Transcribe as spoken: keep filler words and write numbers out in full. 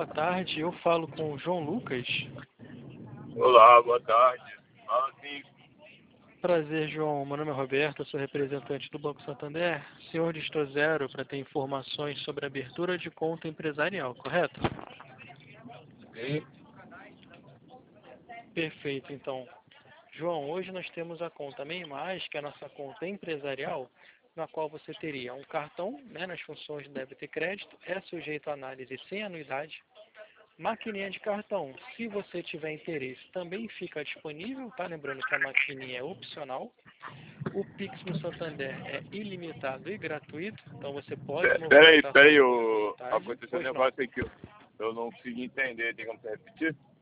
tarde. Eu falo com o João Lucas. Olá, boa tarde. Ah, sim. Prazer, João. Meu nome é Roberto, eu sou representante do Banco Santander. Senhor Disto Zero para ter informações sobre a abertura de conta empresarial, correto? Sim. Perfeito, então. João, hoje nós temos a conta MEIMAS, que é a nossa conta empresarial, na qual você teria um cartão, né, nas funções de débito e crédito, é sujeito a análise sem anuidade. Maquininha de cartão, se você tiver interesse, também fica disponível, tá? Lembrando que a maquininha é opcional. O Pix no Santander é ilimitado e gratuito, então você pode Peraí, movimentar peraí, sua conta à o... vontade. aconteceu um Pois não. negócio aqui que eu, eu não consegui entender, tem como você repetir?